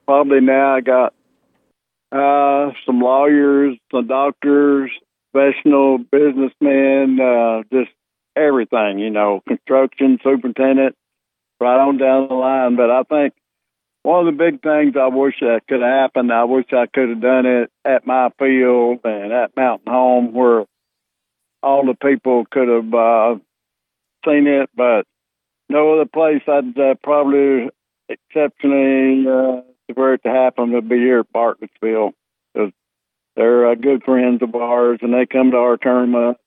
probably now I got some lawyers, some doctors, professional businessmen, just everything, construction superintendent, right on down the line. But I think one of the big things I wish that could have happened, I wish I could have done it at my field and at Mountain Home where all the people could have seen it, but no other place I'd probably exceptionally for it to happen would be here at Bartlesville, because they're good friends of ours, and they come to our tournament